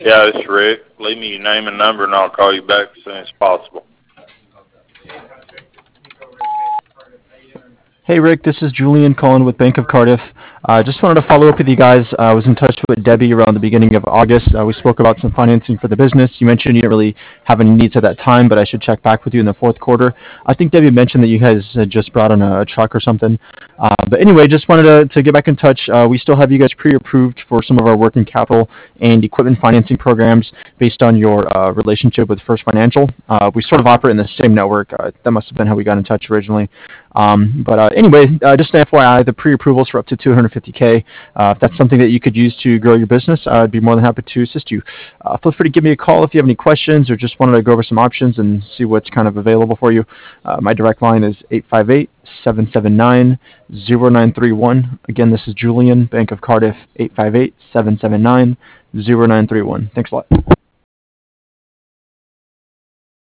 Yeah, it's Rick. Leave me your name and number, and I'll call you back as soon as possible. Hey Rick, this is Julian calling with Bank of Cardiff. Just wanted to follow up with you guys. I was in touch with Debbie around the beginning of August. We spoke about some financing for the business. You mentioned you didn't really have any needs at that time, but I should check back with you in the fourth quarter. I think Debbie mentioned that you guys had just brought on a truck or something. But anyway, just wanted to get back in touch. We still have you guys pre-approved for some of our working capital and equipment financing programs based on your relationship with First Financial. We sort of operate in the same network. That must have been how we got in touch originally. But anyway, just an FYI, the pre-approvals for up to 250K. If that's something that you could use to grow your business, I'd be more than happy to assist you. Feel free to give me a call if you have any questions or just wanted to go over some options and see what's kind of available for you. My direct line is 858-779-0931. Again, this is Julian, Bank of Cardiff, 858-779-0931. Thanks a lot.